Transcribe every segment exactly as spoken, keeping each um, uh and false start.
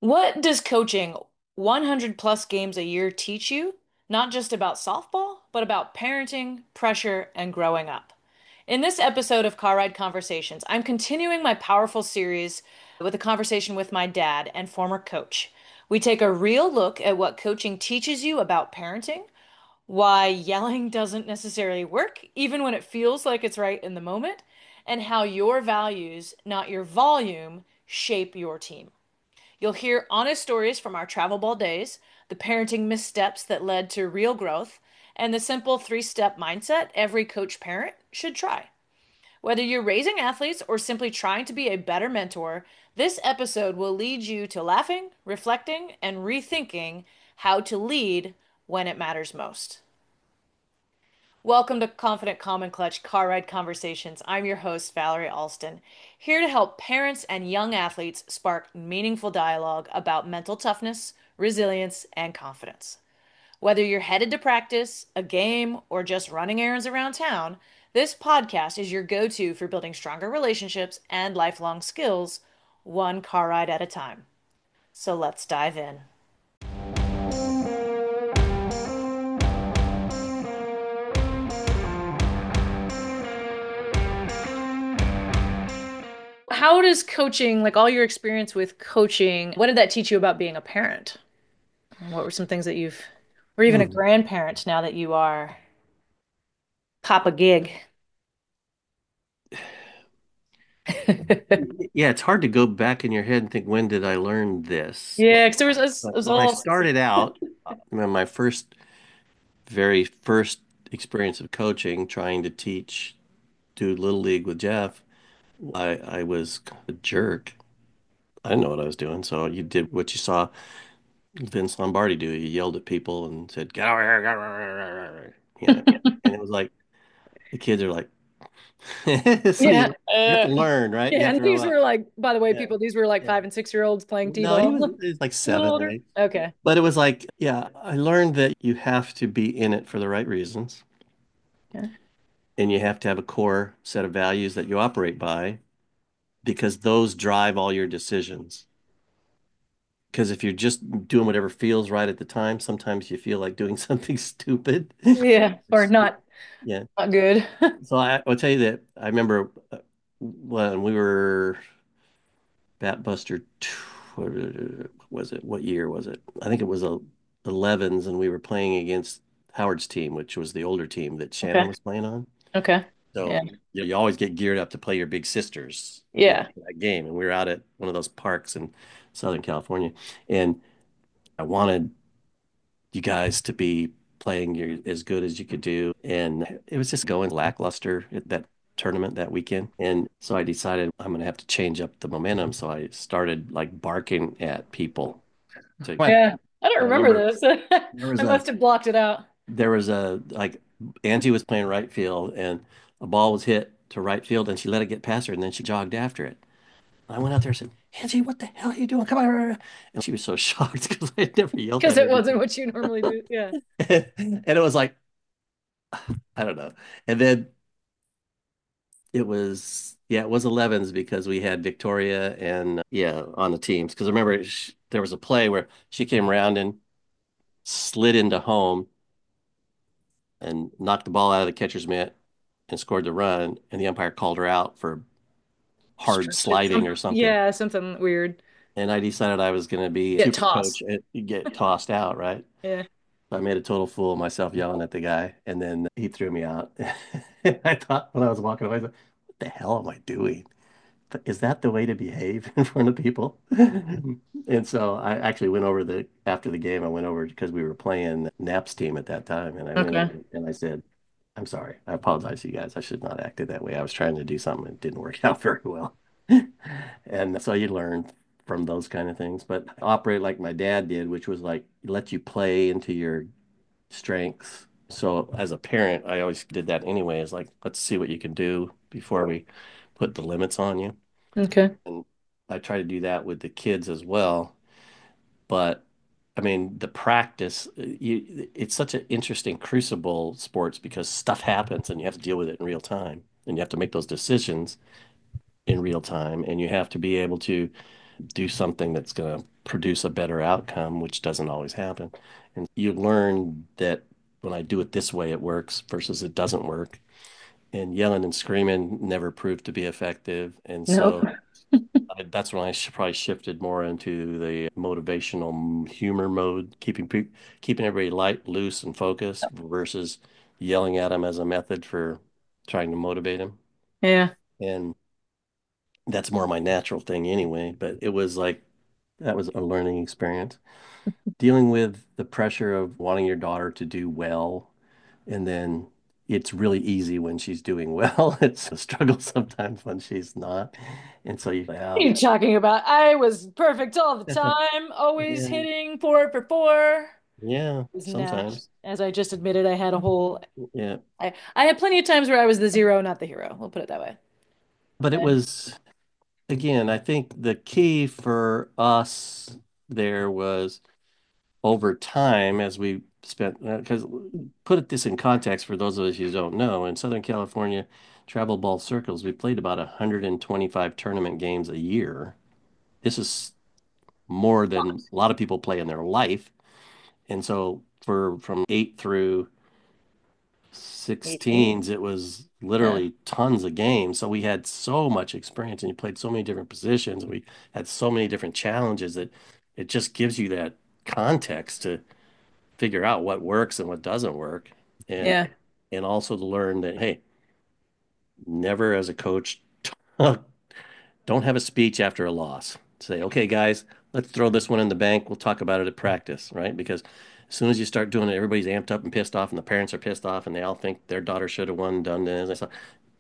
What does coaching one hundred plus games a year teach you? Not just about softball, but about parenting, pressure, and growing up. In this episode of Car Ride Conversations, I'm continuing my powerful series with a conversation with my dad and former coach. We take a real look at what coaching teaches you about parenting, why yelling doesn't necessarily work, even when it feels like it's right in the moment, and how your values, not your volume, shape your team. You'll hear honest stories from our travel ball days, the parenting missteps that led to real growth, and the simple three step mindset every coach parent should try. Whether you're raising athletes or simply trying to be a better mentor, this episode will lead you to laughing, reflecting, and rethinking how to lead when it matters most. Welcome to Confident Calm and Clutch Car Ride Conversations. I'm your host, Valerie Alston, here to help parents and young athletes spark meaningful dialogue about mental toughness, resilience, and confidence. Whether you're headed to practice, a game, or just running errands around town, this podcast is your go-to for building stronger relationships and lifelong skills, one car ride at a time. So let's dive in. How does coaching, like all your experience with coaching, what did that teach you about being a parent? What were some things that you've, or even a Hmm. grandparent now that you are Papa Gig? Yeah, it's hard to go back in your head and think, when did I learn this? Yeah, because there was, it was it But was when I all, started out, uh, my my first, very first experience of coaching, trying to teach, do Little League with Jeff, I, I was kind of a jerk. I didn't know what I was doing. So you did what you saw Vince Lombardi do. You yelled at people and said, get over here, get over here. You know, and it was like, the kids are like, so yeah. you, you have Uh, to learn, right? You yeah, have to and grow these up. were like, by the way, Yeah. people, these were like Yeah. five and six year olds playing No, he was, t-ball. he was like A little seven or older. eight. Okay. But it was like, yeah, I learned that you have to be in it for the right reasons, Yeah. and you have to have a core set of values that you operate by because those drive all your decisions. Because if you're just doing whatever feels right at the time, sometimes you feel like doing something stupid. Yeah. Or not, Yeah. not good. So I will tell you that I remember uh, when we were Bat Buster, what was it? What year was it? I think it was a elevens, and we were playing against Howard's team, which was the older team that Shannon Okay. was playing on. Okay. So Yeah. you, you always get geared up to play your big sisters, you know, Yeah. for that game. And we were out at one of those parks in Southern California, and I wanted you guys to be playing your as good as you could do. And it was just going lackluster at that tournament that weekend. And so I decided I'm going to have to change up the momentum. So I started like barking at people. To, Yeah. I don't I remember remember this. there was I a must have blocked it out. there was a like Angie was playing right field, and a ball was hit to right field, and she let it get past her, and then she jogged after it. I went out there and said, Angie, what the hell are you doing? Come on. And she was so shocked because I had never yelled Because at her it wasn't before. what you normally do. Yeah. And it was like, I don't know. And then it was, yeah, it was elevens because we had Victoria and, yeah, on the teams. Because remember, sh there was a play where she came around and slid into home and knocked the ball out of the catcher's mitt and scored the run. And the umpire called her out for hard Stretched sliding some, or something. yeah, something weird. And I decided I was going to be Get super tossed. coach and get tossed out, right? Yeah. I made a total fool of myself yelling at the guy, and then he threw me out. I thought when I was walking away, I was like, what the hell am I doing? Is that the way to behave in front of people? And so I actually went over the after the game, I went over because we were playing Knapp's team at that time, and I went over Okay. and I said, I'm sorry. I apologize to you guys. I should not have acted that way. I was trying to do something that didn't work out very well. And so you learn from those kind of things, but operate like my dad did, which was like let you play into your strengths. So as a parent, I always did that anyway. Is like, let's see what you can do before we put the limits on you. Okay. And I try to do that with the kids as well. But I mean, the practice, you, it's such an interesting crucible sports because stuff happens and you have to deal with it in real time. And you have to make those decisions in real time. And you have to be able to do something that's going to produce a better outcome, which doesn't always happen. And you learn that when I do it this way, it works versus it doesn't work. And yelling and screaming never proved to be effective. And Nope. so I, that's when I sh probably shifted more into the motivational humor mode, keeping pe keeping everybody light, loose, and focused versus yelling at them as a method for trying to motivate them. Yeah. And that's more my natural thing anyway. But it was like that was a learning experience. Dealing with the pressure of wanting your daughter to do well, and then it's really easy when she's doing well. It's a struggle sometimes when she's not. And so you, What are wow. you talking about? I was perfect all the time, always Yeah, hitting four for four. yeah, Was not, sometimes. as I just admitted, I had a whole, Yeah. I, I had plenty of times where I was the zero, not the hero. We'll put it that way. But it And was, again, I think the key for us there was over time as we spent, because put it this in context for those of us who don't know, in Southern California travel ball circles, we played about one hundred twenty-five tournament games a year. This is more than a lot of people play in their life. And so for from eight through eighteen. sixteens, it was Yeah. literally tons of games. So we had so much experience and you played so many different positions. And we had so many different challenges that it just gives you that context to figure out what works and what doesn't work. And Yeah. and also to learn that, hey, never as a coach don't have a speech after a loss. Say, okay, guys, let's throw this one in the bank. We'll talk about it at practice, right? Because as soon as you start doing it, everybody's amped up and pissed off, and the parents are pissed off, and they all think their daughter should have won, done this. So,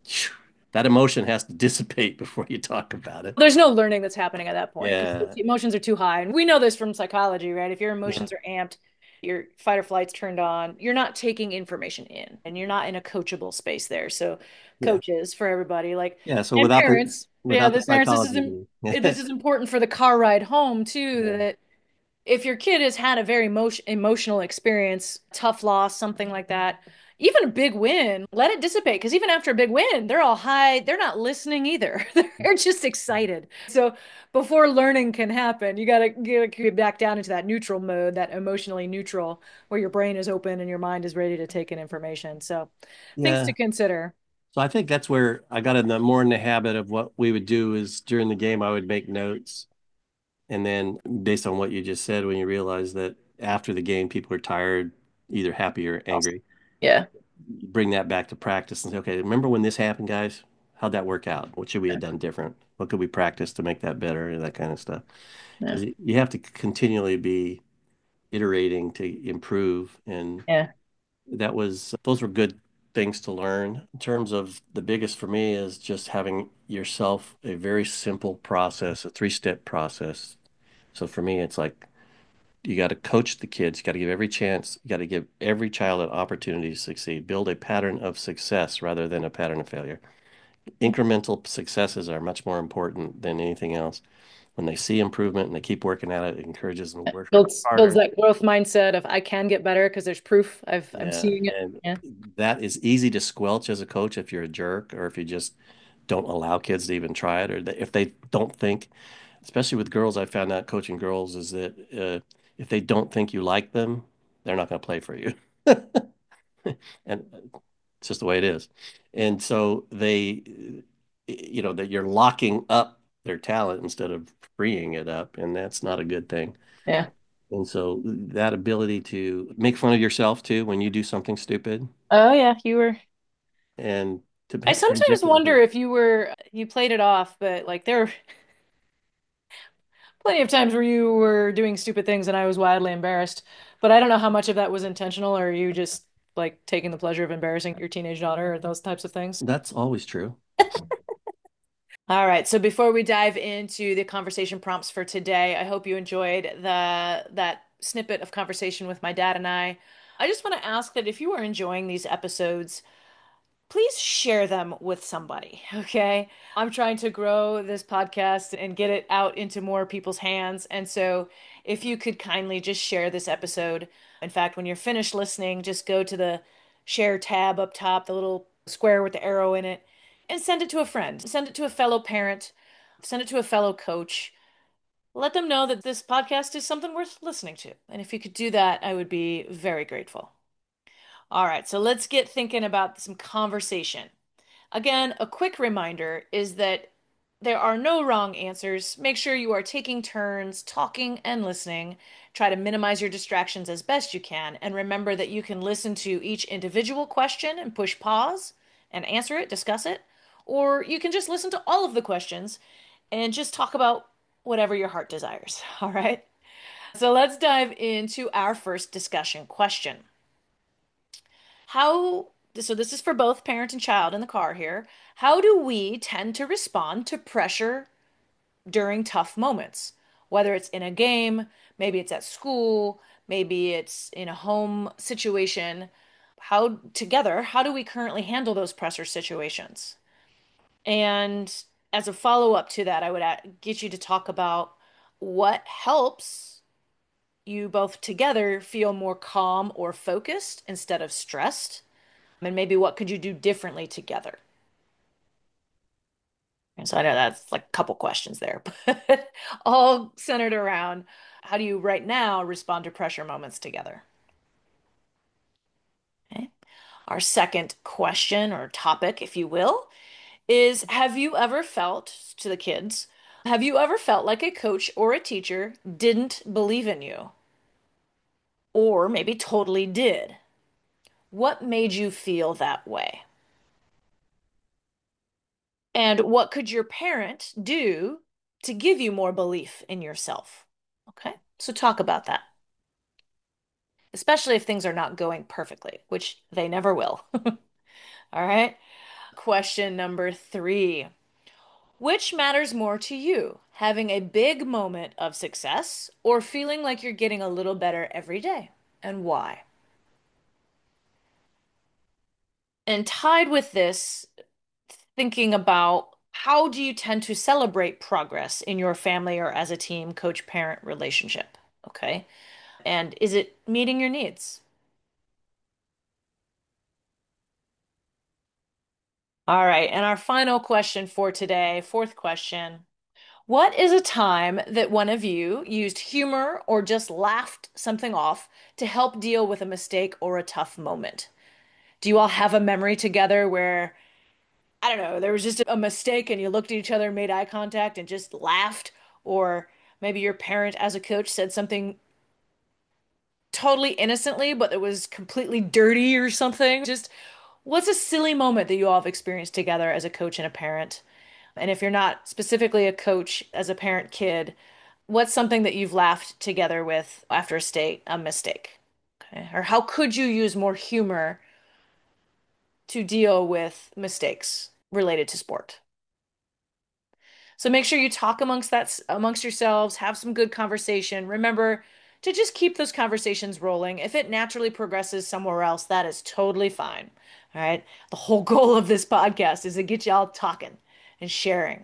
that emotion has to dissipate before you talk about it. There's no learning that's happening at that point because Yeah, emotions are too high. And we know this from psychology, right? If your yeah, emotions are amped, your fight or flight's turned on, you're not taking information in and you're not in a coachable space there. So, yeah, coaches for everybody, like, yeah. So and without the parents, yeah, without the the parents, this is psychology, im- yeah, this is important for the car ride home too, that if your kid has had a very emotion, emotional experience, tough loss, something like that, even a big win, let it dissipate. Because even after a big win, they're all high. They're not listening either. They're just excited. So before learning can happen, you gotta get back down into that neutral mode, that emotionally neutral, where your brain is open and your mind is ready to take in information. So things to yeah. consider. So I think that's where I got in the more in the habit of what we would do is during the game I would make notes. And then based on what you just said, when you realize that after the game, people are tired, either happy or Awesome. angry, Yeah. bring that back to practice and say, okay, remember when this happened, guys? How'd that work out? What should we have done different? What could we practice to make that better? And that kind of stuff. Yeah. Because you have to continually be iterating to improve. And Yeah. that was, those were good things to learn. In terms of the biggest for me is just having yourself a very simple process, a three-step process. So for me, it's like, you got to coach the kids. You got to give every chance. You got to give every child an opportunity to succeed. Build a pattern of success rather than a pattern of failure. Incremental successes are much more important than anything else. When they see improvement and they keep working at it, it encourages them to work Builds builds harder. that growth mindset of I can get better because there's proof. I've I'm Yeah, seeing it. and Yeah. that is easy to squelch as a coach if you're a jerk or if you just don't allow kids to even try it or if they don't think, especially with girls, I found out coaching girls is that uh, if they don't think you like them, they're not going to play for you. And it's just the way it is. And so they, you know, that you're locking up their talent instead of freeing it up, and that's not a good thing. Yeah. And so that ability to make fun of yourself too when you do something stupid Oh yeah, you were. and to I inject sometimes it into wonder if you were you played it off, but like there were plenty of times where you were doing stupid things and I was wildly embarrassed. But I don't know how much of that was intentional or you just like taking the pleasure of embarrassing your teenage daughter or those types of things. that's always true. All right, so before we dive into the conversation prompts for today, I hope you enjoyed the that snippet of conversation with my dad and I. I just want to ask that if you are enjoying these episodes, please share them with somebody, okay? I'm trying to grow this podcast and get it out into more people's hands. And so if you could kindly just share this episode. In fact, when you're finished listening, just go to the share tab up top, the little square with the arrow in it, and send it to a friend. Send it to a fellow parent, send it to a fellow coach. let them know that this podcast is something worth listening to. And if you could do that, I would be very grateful. All right, so let's get thinking about some conversation. Again, a quick reminder is that there are no wrong answers. Make sure you are taking turns talking and listening. Try to minimize your distractions as best you can. And remember that you can listen to each individual question and push pause and answer it, discuss it. Or you can just listen to all of the questions and just talk about whatever your heart desires. All right. So let's dive into our first discussion question. How, so this is for both parent and child in the car here. How do we tend to respond to pressure during tough moments? Whether it's in a game, maybe it's at school, maybe it's in a home situation. How, together, how do we currently handle those pressure situations? And as a follow-up to that, I would a- get you to talk about what helps you both together feel more calm or focused instead of stressed, and maybe what could you do differently together? And so I know that's like a couple questions there, but all centered around how do you right now respond to pressure moments together? Okay. Our second question or topic, if you will, is have you ever felt, to the kids, have you ever felt like a coach or a teacher didn't believe in you? Or maybe totally did? What made you feel that way? And what could your parent do to give you more belief in yourself? Okay, so talk about that, especially if things are not going perfectly, which they never will. All right. Question number three. Which matters more to you, having a big moment of success or feeling like you're getting a little better every day? And why? And tied with this, thinking about how do you tend to celebrate progress in your family or as a team coach-parent relationship? Okay. And is it meeting your needs? All right. And our final question for today, fourth question. What is a time that one of you used humor or just laughed something off to help deal with a mistake or a tough moment? Do you all have a memory together where, I don't know, there was just a mistake and you looked at each other, made eye contact, and just laughed? Or maybe your parent, as a coach, said something totally innocently, but it was completely dirty or something? Just what's a silly moment that you all have experienced together as a coach and a parent? And if you're not specifically a coach as a parent kid, what's something that you've laughed together with after a state a mistake? Okay. Or how could you use more humor to deal with mistakes related to sport? So make sure you talk amongst that amongst yourselves, have some good conversation. Remember to just keep those conversations rolling. If it naturally progresses somewhere else, that is totally fine. All right. The whole goal of this podcast is to get y'all talking and sharing.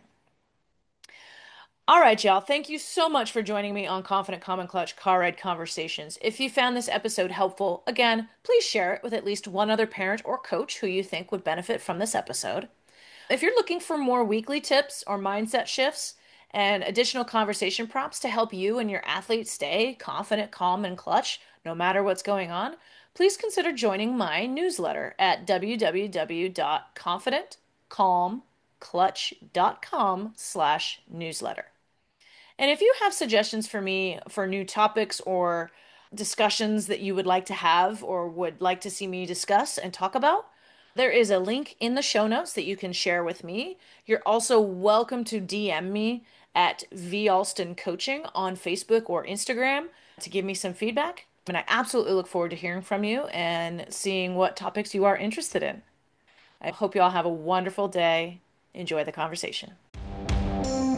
All right, y'all. Thank you so much for joining me on Confident Common Clutch Car Ride Conversations. If you found this episode helpful, again, please share it with at least one other parent or coach who you think would benefit from this episode. If you're looking for more weekly tips or mindset shifts and additional conversation prompts to help you and your athletes stay confident, calm, and clutch no matter what's going on, please consider joining my newsletter at w w w dot confident calm clutch dot com slash newsletter. And if you have suggestions for me for new topics or discussions that you would like to have or would like to see me discuss and talk about, there is a link in the show notes that you can share with me. You're also welcome to D M me at V Alston Coaching on Facebook or Instagram to give me some feedback. And I absolutely look forward to hearing from you and seeing what topics you are interested in. I hope you all have a wonderful day. Enjoy the conversation.